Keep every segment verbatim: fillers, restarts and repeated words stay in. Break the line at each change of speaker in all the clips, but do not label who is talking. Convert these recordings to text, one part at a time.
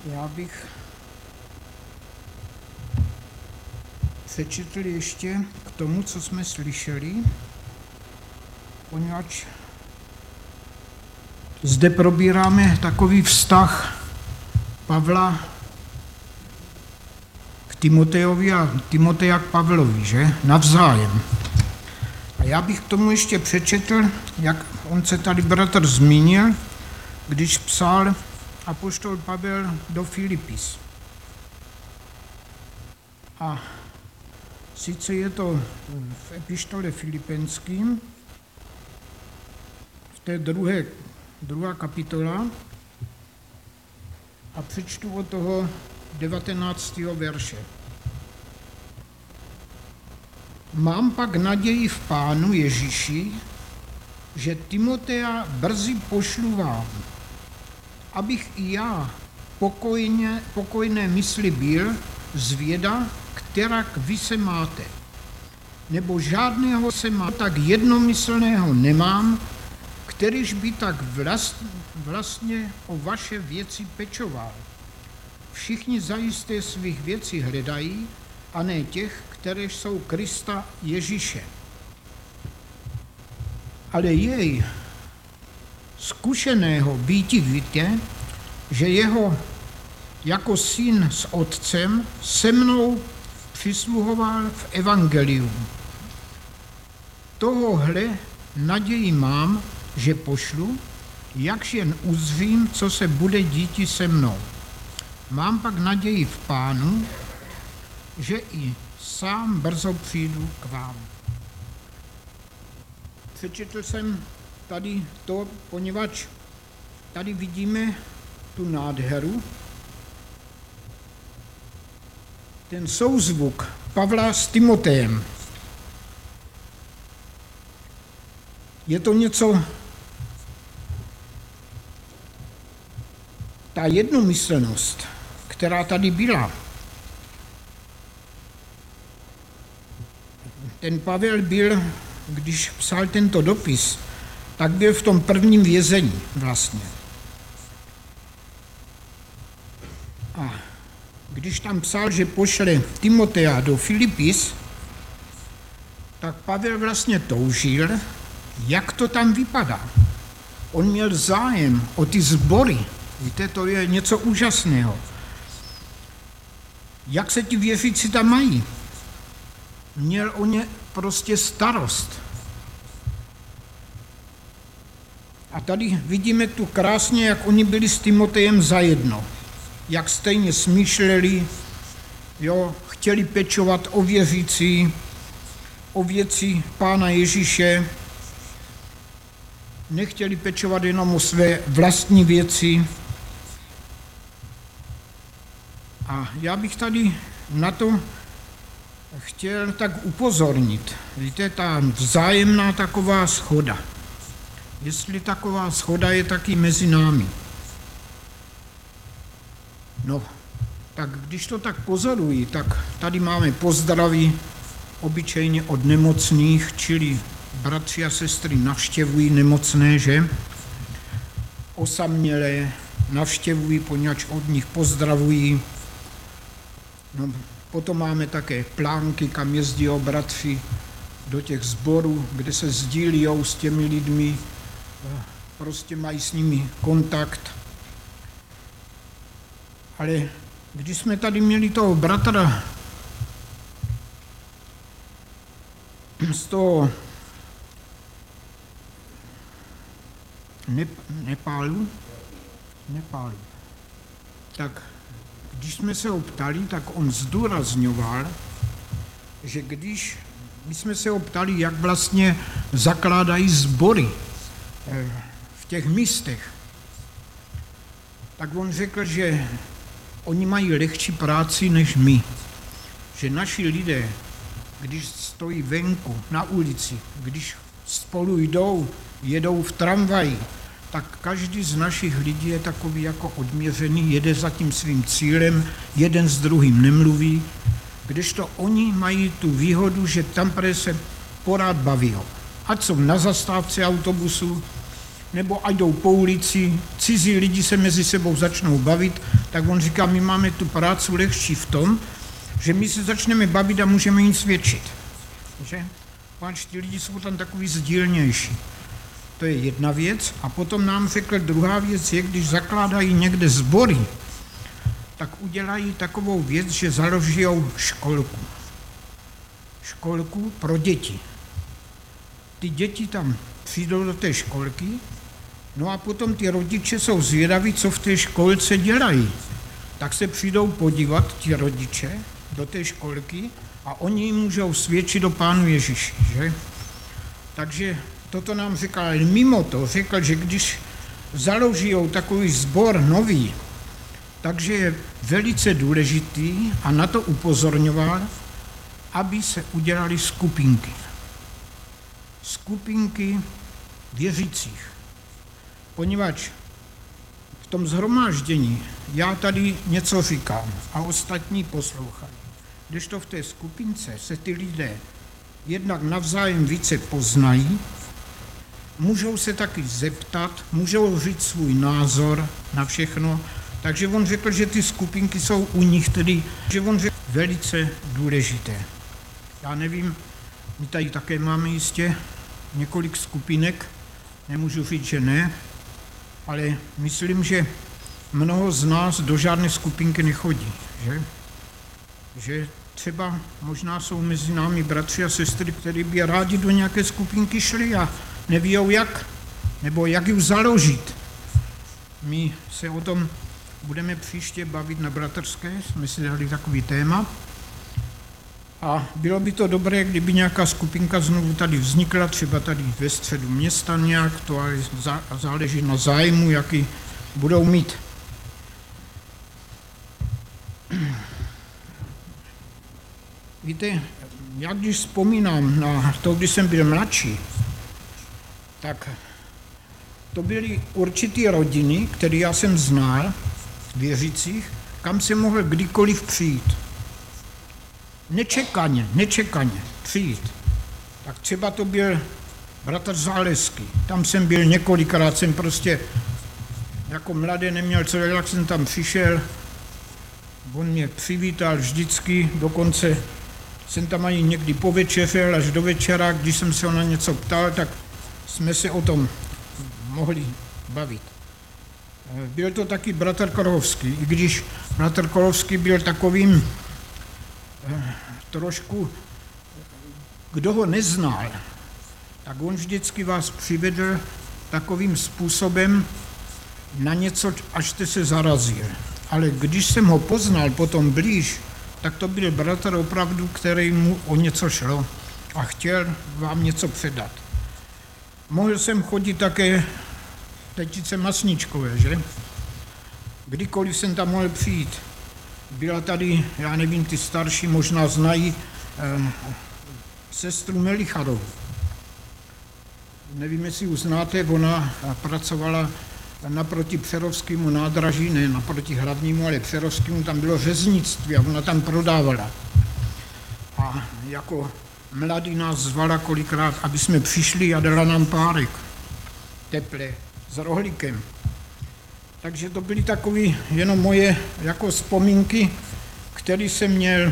Já bych přečetl ještě k tomu, co jsme slyšeli, poněvadž zde probíráme takový vztah Pavla k Timotejovi a Timoteja k Pavlovi, že? Navzájem. A já bych k tomu ještě přečetl, jak on se tady bratr zmínil, když psal apoštol Pavel do Filipis. A sice je to v epištole Filipenským, v té druhé, druhá kapitola, a přečtu od toho devatenáctého verše. Mám pak naději v Pánu Ježíši, že Timotea brzy pošlu vám, abych i já pokojně, pokojné mysli byl zvěda, kterak vy se máte. Nebo žádného se má tak jednomyslného nemám, kterýž by tak vlast, vlastně o vaše věci pečoval. Všichni zajisté svých věcí hledají, a ne těch, které jsou Krista Ježíše. Ale jej zkušeného býti víte, že jeho jako syn s otcem se mnou přisluhoval v evangeliu. Tohohle naději mám, že pošlu, jakž jen uzřím, co se bude díti se mnou. Mám pak naději v Pánu, že i sám brzo přijdu k vám. Přečetl jsem tady to, poněvadž tady vidíme tu nádheru, ten souzvuk Pavla s Timotejem. Je to něco, ta jednomyslnost, která tady byla. Ten Pavel byl, když psal tento dopis, tak byl v tom prvním vězení vlastně. A když tam psal, že pošle Timotea do Filipis, tak Pavel vlastně toužil, jak to tam vypadá. On měl zájem o ty sbory. Víte, to je něco úžasného. Jak se ti věřící tam mají? Měl o ně prostě starost. A tady vidíme tu krásně, jak oni byli s Timotejem zajedno. Jak stejně smýšleli, jo, chtěli pečovat o věřící, o věci Pána Ježíše, nechtěli pečovat jenom o své vlastní věci. A já bych tady na to chtěl tak upozornit. Víte, ta vzájemná taková shoda. Jestli taková shoda je taky mezi námi. No, tak když to tak pozoruji, tak tady máme pozdraví obyčejně od nemocných, čili bratři a sestry navštěvují nemocné, že? Osamělé navštěvují, poněvadž od nich pozdravují. No, potom máme také plánky, kam jezdí bratři do těch sborů, kde se sdílijou s těmi lidmi, prostě mají s nimi kontakt. Ale když jsme tady měli toho bratra z toho Nep- Nepálu, Nepálu, tak když jsme se ho ptali, tak on zdůrazňoval, že když my jsme se ho ptali, jak vlastně zakládají sbory v těch místech, tak on řekl, že oni mají lehčí práci než my. Že naši lidé, když stojí venku na ulici, když spolu jdou, jedou v tramvaji, tak každý z našich lidí je takový jako odměřený, jede za tím svým cílem, jeden s druhým nemluví, kdežto oni mají tu výhodu, že tam se porád baví. Ať jsou na zastávce autobusu, nebo ať jdou po ulici, cizí lidi se mezi sebou začnou bavit, tak on říká, my máme tu práci lehčí v tom, že my se začneme bavit a můžeme jim svědčit. Že? Páč, ti lidi jsou tam takový sdílnější. To je jedna věc. A potom nám řekl, druhá věc je, když zakládají někde sbory, tak udělají takovou věc, že založijou školku. Školku pro děti. Ty děti tam přijdou do té školky, no a potom ty rodiče jsou zvědaví, co v té školce dělají. Tak se přijdou podívat ti rodiče do té školky a oni jim můžou svědčit o Pánu Ježíši, že? Takže toto nám říkal, ale mimo to řekl, že když založijou takový sbor nový, takže je velice důležitý a na to upozorňoval, aby se udělali skupinky. Skupinky věřících. Poněvadž v tom shromáždění já tady něco říkám a ostatní poslouchají. Když to v té skupince se ty lidé jednak navzájem více poznají, můžou se taky zeptat, můžou říct svůj názor na všechno, takže on řekl, že ty skupinky jsou u nich tedy, že on řekl velice důležité. Já nevím, my tady také máme jistě několik skupinek, nemůžu říct, že ne, ale myslím, že mnoho z nás do žádné skupinky nechodí, že? Že třeba možná jsou mezi námi bratři a sestry, kteří by rádi do nějaké skupinky šli a nevíjou jak, nebo jak ji založit. My se o tom budeme příště bavit na bratrské, jsme si dali takový téma. A bylo by to dobré, kdyby nějaká skupinka znovu tady vznikla, třeba tady ve středu města nějak, to ale záleží na zájmu, jaký budou mít. Víte, já když vzpomínám na to, když jsem byl mladší, tak to byly určitý rodiny, které já jsem znal, věřících, kam jsem mohl kdykoliv přijít. Nečekaně, nečekaně přijít. Tak třeba to byl bratr Záleský. Tam jsem byl několikrát, jsem prostě jako mladý neměl co dělat, jak jsem tam přišel. On mě přivítal vždycky, dokonce jsem tam ani někdy povečeřel až do večera, když jsem se ho na něco ptal, tak jsme se o tom mohli bavit. Byl to taky bratr Korovský, i když bratr Korovský byl takovým trošku, kdo ho neznal, tak on vždycky vás přivedl takovým způsobem na něco, až jste se zarazil. Ale když jsem ho poznal potom blíž, tak to byl bratr opravdu, který mu o něco šlo a chtěl vám něco předat. Mohl jsem chodit také tetice Masničkové, že? Kdykoliv jsem tam mohl přijít. Byla tady, já nevím, ty starší možná znají, eh, sestru Melicharovou. Nevím, jestli ji znáte, ona pracovala naproti Přerovskému nádraží, ne naproti hlavnímu, ale Přerovskému, tam bylo řeznictví a ona tam prodávala. A jako mladý nás zvala kolikrát, aby jsme přišli a dala nám párek teple s rohlíkem. Takže to byly takové jenom moje jako vzpomínky, které jsem měl,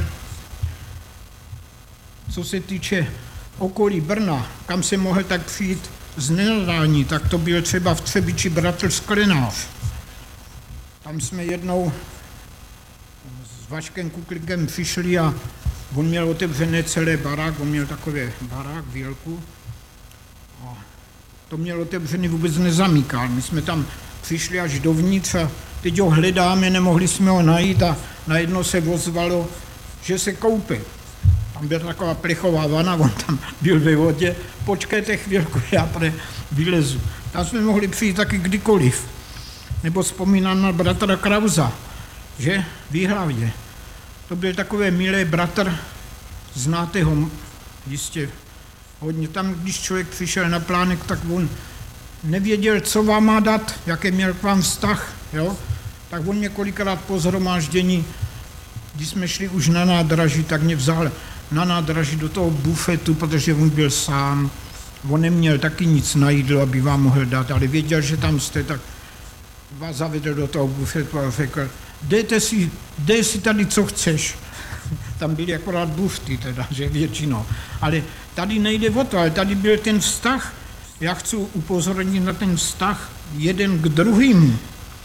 co se týče okolí Brna, kam jsem mohl tak přijít z nenadání, tak to byl třeba v Třebiči bratr Sklenář. Tam jsme jednou s Vaškem Kuklikem přišli a on měl otevřené celé barák, on měl takové barák, výlku. A to měl otevřený, vůbec nezamykal. My jsme tam přišli až dovnitř a teď ho hledáme, nemohli jsme ho najít a najednou se ozvalo, že se koupe. Tam byla taková plechová vana, on tam byl ve vodě, počkejte chvílku, já pre vylezu. Tam jsme mohli přijít taky kdykoliv. Nebo vzpomínám na bratra Krauza, že? V Jihlavě. To byl takový milý bratr, znáte ho jistě hodně. Tam, když člověk přišel na plánek, tak on nevěděl, co vám má dát, jaký měl k vám vztah, jo? Tak on několikrát po shromáždění, když jsme šli už na nádraží, tak mě vzal na nádraží do toho bufetu, protože on byl sám. on neměl taky nic na jídlo, aby vám mohl dát, ale věděl, že tam jste, tak vás zavedl do toho bufetu a řekl, dejte si, dej si tady, co chceš. Tam byly akorát bufty, teda, že většinou. Ale tady nejde o to, ale tady byl ten vztah. Já chci upozornit na ten vztah jeden k druhému.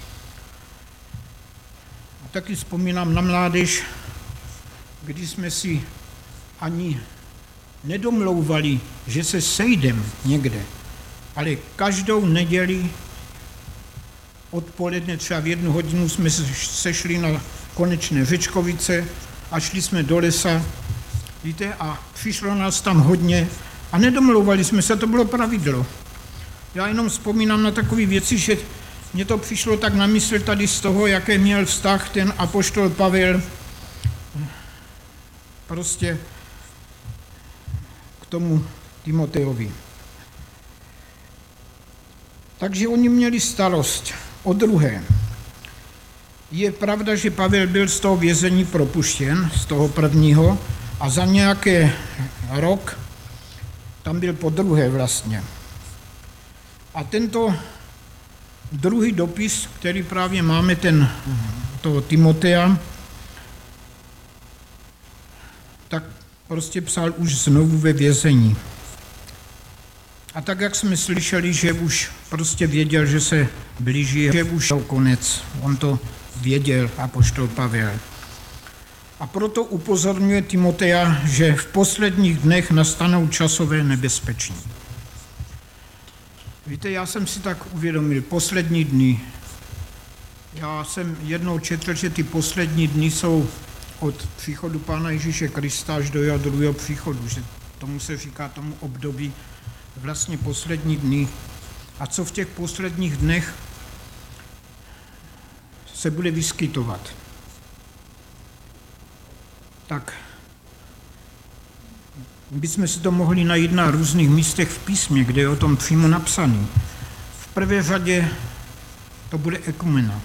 A taky vzpomínám na mládež, kdy jsme si ani nedomlouvali, že se sejdem někde, ale každou neděli odpoledne, třeba v jednu hodinu jsme se sešli na Konečné Řečkovice a šli jsme do lesa, víte, a přišlo nás tam hodně a nedomlouvali jsme se, to bylo pravidlo. Já jenom vzpomínám na takové věci, že mně to přišlo tak na mysl tady z toho, jaký měl vztah ten apoštol Pavel prostě k tomu Timotejovi. Takže oni měli starost o druhé. Je pravda, že Pavel byl z toho vězení propuštěn, z toho prvního, a za nějaký rok tam byl po druhé vlastně. A tento druhý dopis, který právě máme, ten toho Timoteja, tak prostě psal už znovu ve vězení. A tak, jak jsme slyšeli, že už prostě věděl, že se blíží, že už je konec. On to věděl, apoštol Pavel. A proto upozorňuje Timoteja, že v posledních dnech nastanou časové nebezpečí. Víte, já jsem si tak uvědomil, poslední dny. Já jsem jednou četl, že ty poslední dny jsou od příchodu Pána Ježíše Krista až do jeho druhého příchodu, že tomu se říká tomu období vlastně poslední dny. A co v těch posledních dnech se bude vyskytovat? Tak bychom si to mohli najít na různých místech v písmě, kde je o tom přímo napsaný. V prvé řadě to bude ekumena.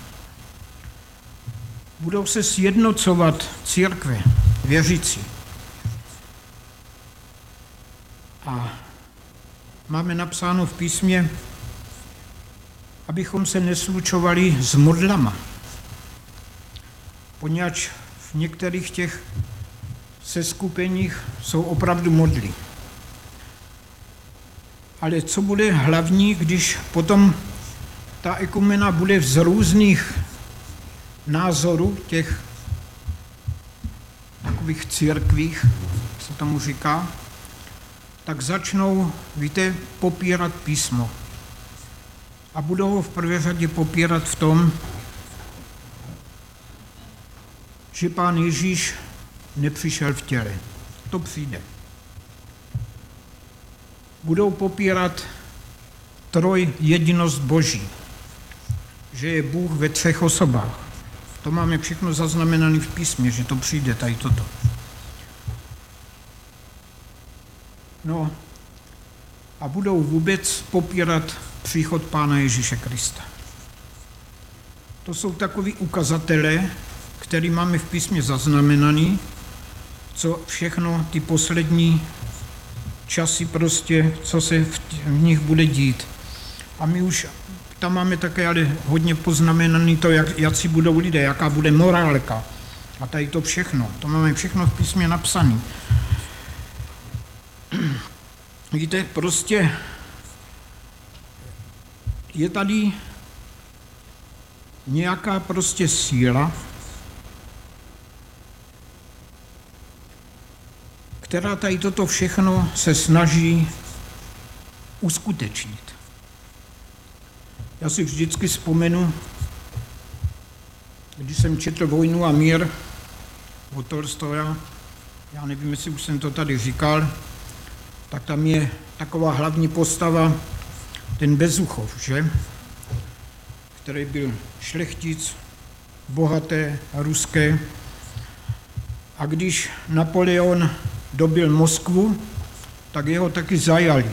Budou se sjednocovat církve, věřící. A máme napsáno v písmě, abychom se neslučovali s modlama. Poněvadž v některých těch seskupeních jsou opravdu modly. Ale co bude hlavní, když potom ta ekumena bude z různých názorů těch takových církvích, se tomu říká, tak začnou, víte, popírat písmo. A budou ho v prvé řadě popírat v tom, že Pán Ježíš nepřišel v těle. To přijde. Budou popírat trojjedinost Boží, že je Bůh ve třech osobách. To máme všechno zaznamenané v písmě, že to přijde tady toto. No a budou vůbec popírat příchod Pána Ježíše Krista. To jsou takový ukazatele, který máme v písmě zaznamenaný, co všechno ty poslední časy prostě, co se v, v nich bude dít. A my už tam máme také ale hodně poznamenaný to, jak, jak si budou lidé, jaká bude morálka. A tady to všechno. To máme všechno v písmě napsané. Víte, prostě je tady nějaká prostě síla, která tady toto všechno se snaží uskutečnit. Já si vždycky vzpomenu, když jsem četl Vojnu a mír od Tolstoja, já nevím, jestli už jsem to tady říkal, tak tam je taková hlavní postava, ten Bezuchov, že? Který byl šlechtic, bohaté, ruské. A když Napoleon dobil Moskvu, tak jeho taky zajali.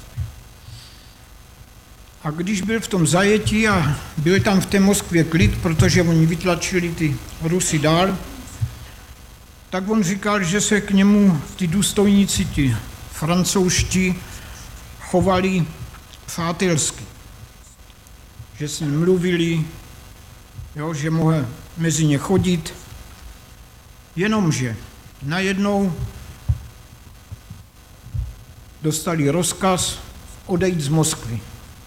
A když byl v tom zajetí a byl tam v té Moskvě klid, protože oni vytlačili ty Rusy dál, tak on říkal, že se k němu ty důstojníci, ti francouzští, chovali přátelsky, že si mluvili, jo, že mohl mezi ně chodit, jenomže najednou dostali rozkaz odejít z Moskvy.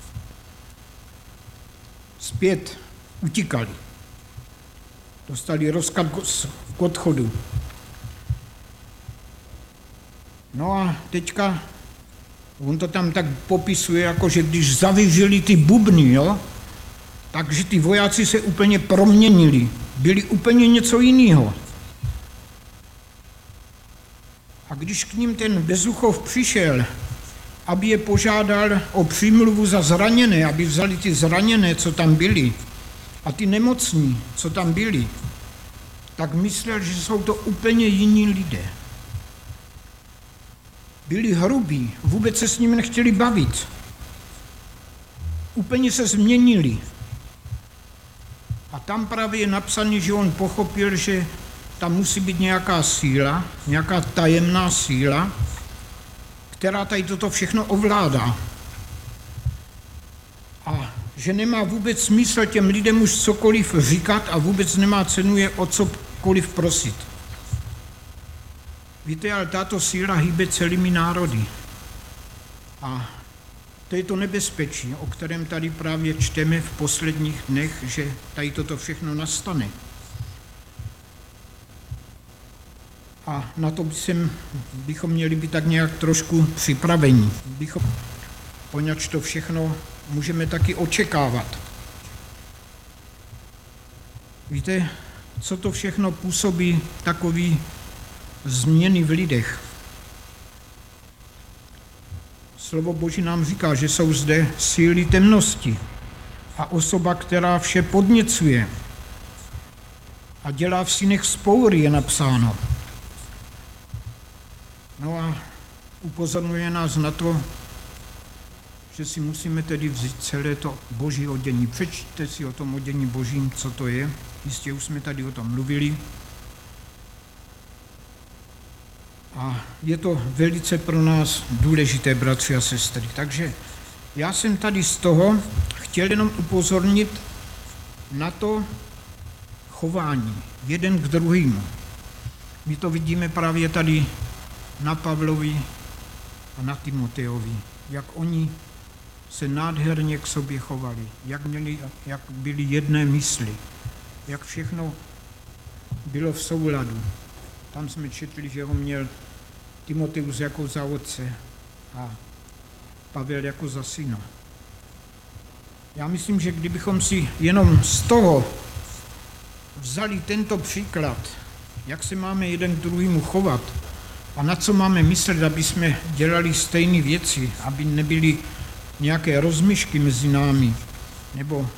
Zpět utíkali. Dostali rozkaz k odchodu. No a teďka on to tam tak popisuje, jako že když zavěřili ty bubny, jo, takže ty vojáci se úplně proměnili. Byli úplně něco jiného. A když k ním ten Bezuchov přišel, aby je požádal o přímluvu za zraněné, aby vzali ty zraněné, co tam byli, a ty nemocní, co tam byli, tak myslel, že jsou to úplně jiní lidé. Byli hrubí, vůbec se s nimi nechtěli bavit. Úplně se změnili. A tam právě je napsané, že on pochopil, že tam musí být nějaká síla, nějaká tajemná síla, která tady toto všechno ovládá. A že nemá vůbec smysl těm lidem už cokoliv říkat a vůbec nemá cenu je o cokoliv prosit. Víte, ale tato síla hýbe celými národy. A to je to nebezpečí, o kterém tady právě čteme v posledních dnech, že tady toto všechno nastane. A na to bychom, bychom měli být tak nějak trošku připraveni. Bychom, poněvadž to všechno můžeme taky očekávat. Víte, co to všechno působí takový změny v lidech? Slovo Boží nám říká, že jsou zde síly temnosti a osoba, která vše podněcuje a dělá v synech vzpoury, je napsáno. No a upozorňuje nás na to, že si musíme tedy vzít celé to Boží odění. Přečtěte si o tom odění Božím, co to je. Jistě už jsme tady o tom mluvili. A je to velice pro nás důležité, bratři a sestry. Takže já jsem tady z toho chtěl jenom upozornit na to chování jeden k druhému. My to vidíme právě tady na Pavlovi a na Timoteovi, jak oni se nádherně k sobě chovali, jak, měli, jak byli jedné mysli, jak všechno bylo v souladu. Tam jsme četli, že ho měl Timoteus jako za otce a Pavel jako za syna. Já myslím, že kdybychom si jenom z toho vzali tento příklad, jak se máme jeden k druhému chovat a na co máme myslet, aby jsme dělali stejné věci, aby nebyly nějaké rozmyšky mezi námi, nebo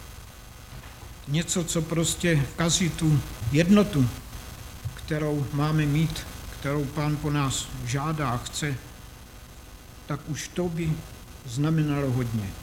něco, co prostě kazí tu jednotu, kterou máme mít, kterou Pán po nás žádá a chce, tak už to by znamenalo hodně.